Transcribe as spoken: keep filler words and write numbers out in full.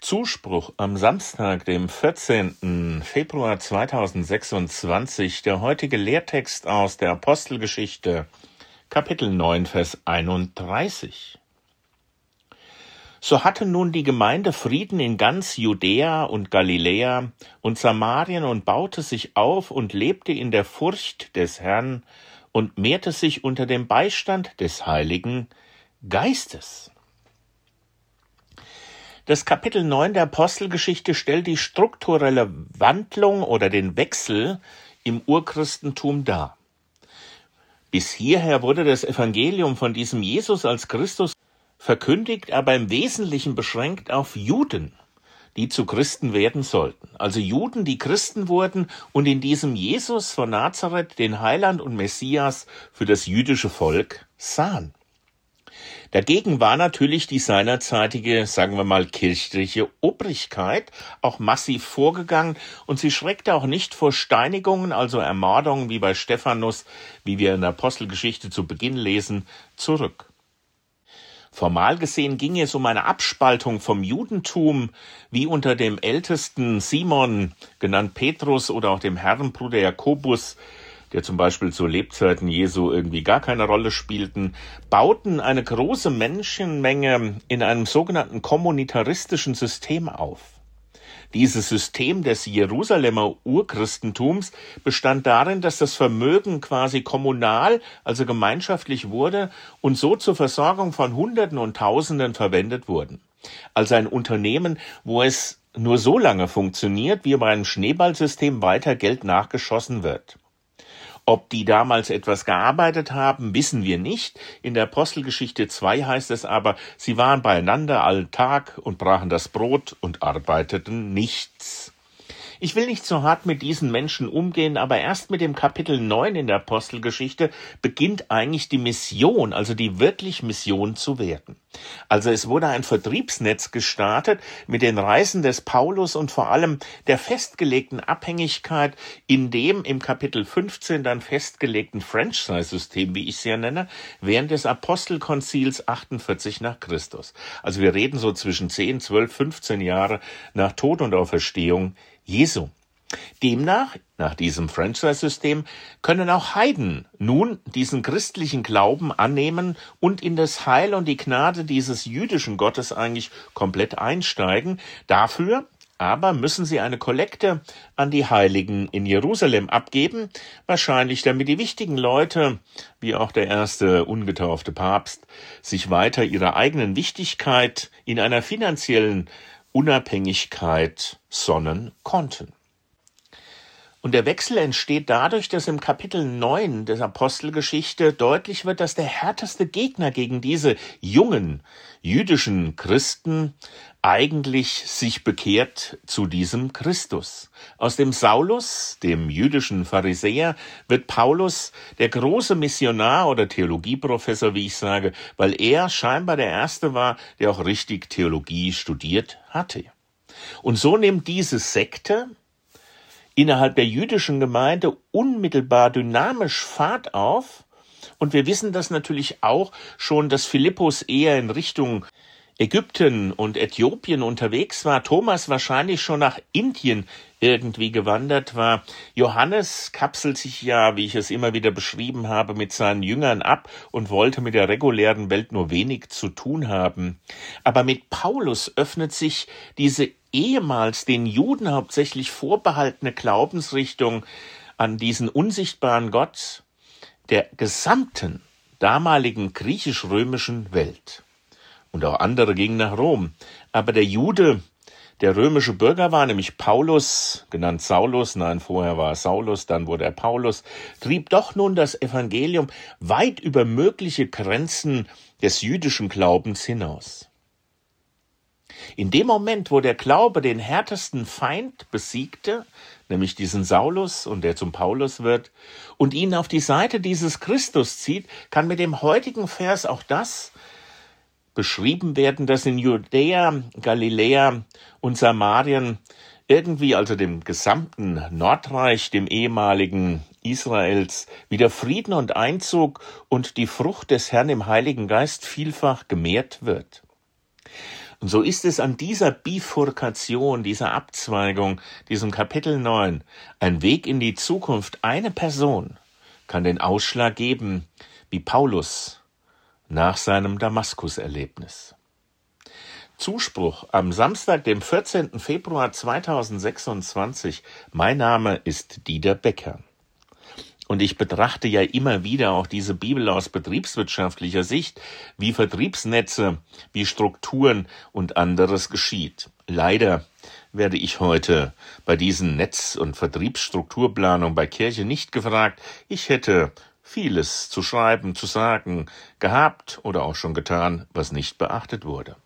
Zuspruch am Samstag, dem vierzehnten Februar zweitausendsechsundzwanzig, der heutige Lehrtext aus der Apostelgeschichte, Kapitel neun, Vers einunddreißig. So hatte nun die Gemeinde Frieden in ganz Judäa und Galiläa und Samarien und baute sich auf und lebte in der Furcht des Herrn und mehrte sich unter dem Beistand des Heiligen Geistes. Das Kapitel neun der Apostelgeschichte stellt die strukturelle Wandlung oder den Wechsel im Urchristentum dar. Bis hierher wurde das Evangelium von diesem Jesus als Christus verkündigt, aber im Wesentlichen beschränkt auf Juden, die zu Christen werden sollten. Also Juden, die Christen wurden und in diesem Jesus von Nazareth den Heiland und Messias für das jüdische Volk sahen. Dagegen war natürlich die seinerzeitige, sagen wir mal, kirchliche Obrigkeit auch massiv vorgegangen und sie schreckte auch nicht vor Steinigungen, also Ermordungen wie bei Stephanus, wie wir in der Apostelgeschichte zu Beginn lesen, zurück. Formal gesehen ging es um eine Abspaltung vom Judentum, wie unter dem ältesten Simon, genannt Petrus, oder auch dem Herrenbruder Jakobus, der zum Beispiel zu Lebzeiten Jesu irgendwie gar keine Rolle spielten, bauten eine große Menschenmenge in einem sogenannten kommunitaristischen System auf. Dieses System des Jerusalemer Urchristentums bestand darin, dass das Vermögen quasi kommunal, also gemeinschaftlich wurde und so zur Versorgung von Hunderten und Tausenden verwendet wurden. Also ein Unternehmen, wo es nur so lange funktioniert, wie bei einem Schneeballsystem weiter Geld nachgeschossen wird. Ob die damals etwas gearbeitet haben, wissen wir nicht. In der Apostelgeschichte zwei heißt es aber, sie waren beieinander allen Tag und brachen das Brot und arbeiteten nichts. Ich will nicht so hart mit diesen Menschen umgehen, aber erst mit dem Kapitel neun in der Apostelgeschichte beginnt eigentlich die Mission, also die wirklich Mission zu werden. Also es wurde ein Vertriebsnetz gestartet mit den Reisen des Paulus und vor allem der festgelegten Abhängigkeit in dem im Kapitel fünfzehn dann festgelegten Franchise-System, wie ich es ja nenne, während des Apostelkonzils achtundvierzig nach Christus. Also wir reden so zwischen zehn, zwölf, fünfzehn Jahre nach Tod und Auferstehung Jesu. Demnach, nach diesem Franchise-System, können auch Heiden nun diesen christlichen Glauben annehmen und in das Heil und die Gnade dieses jüdischen Gottes eigentlich komplett einsteigen. Dafür aber müssen sie eine Kollekte an die Heiligen in Jerusalem abgeben, wahrscheinlich damit die wichtigen Leute, wie auch der erste ungetaufte Papst, sich weiter ihrer eigenen Wichtigkeit in einer finanziellen Unabhängigkeit sonnen konnten. Und der Wechsel entsteht dadurch, dass im Kapitel neun der Apostelgeschichte deutlich wird, dass der härteste Gegner gegen diese jungen jüdischen Christen eigentlich sich bekehrt zu diesem Christus. Aus dem Saulus, dem jüdischen Pharisäer, wird Paulus der große Missionar oder Theologieprofessor, wie ich sage, weil er scheinbar der Erste war, der auch richtig Theologie studiert hatte. Und so nimmt diese Sekte innerhalb der jüdischen Gemeinde unmittelbar dynamisch Fahrt auf. Und wir wissen das natürlich auch schon, dass Philippus eher in Richtung Ägypten und Äthiopien unterwegs war, Thomas wahrscheinlich schon nach Indien irgendwie gewandert war. Johannes kapselt sich ja, wie ich es immer wieder beschrieben habe, mit seinen Jüngern ab und wollte mit der regulären Welt nur wenig zu tun haben. Aber mit Paulus öffnet sich diese ehemals den Juden hauptsächlich vorbehaltene Glaubensrichtung an diesen unsichtbaren Gott der gesamten damaligen griechisch-römischen Welt. Und auch andere gingen nach Rom. Aber der Jude, der römische Bürger war, nämlich Paulus, genannt Saulus, nein, vorher war er Saulus, dann wurde er Paulus, trieb doch nun das Evangelium weit über mögliche Grenzen des jüdischen Glaubens hinaus. In dem Moment, wo der Glaube den härtesten Feind besiegte, nämlich diesen Saulus und der zum Paulus wird, und ihn auf die Seite dieses Christus zieht, kann mit dem heutigen Vers auch das beschrieben werden, dass in Judäa, Galiläa und Samarien irgendwie, also dem gesamten Nordreich, dem ehemaligen Israels, wieder Frieden und Einzug und die Frucht des Herrn im Heiligen Geist vielfach gemehrt wird. Und so ist es an dieser Bifurkation, dieser Abzweigung, diesem Kapitel neun, ein Weg in die Zukunft. Eine Person kann den Ausschlag geben, wie Paulus nach seinem Damaskus-Erlebnis. Zuspruch am Samstag, dem vierzehnten Februar zweitausendsechsundzwanzig. Mein Name ist Dieter Becker. Und ich betrachte ja immer wieder auch diese Bibel aus betriebswirtschaftlicher Sicht, wie Vertriebsnetze, wie Strukturen und anderes geschieht. Leider werde ich heute bei diesen Netz- und Vertriebsstrukturplanungen bei Kirche nicht gefragt. Ich hätte vieles zu schreiben, zu sagen gehabt oder auch schon getan, was nicht beachtet wurde.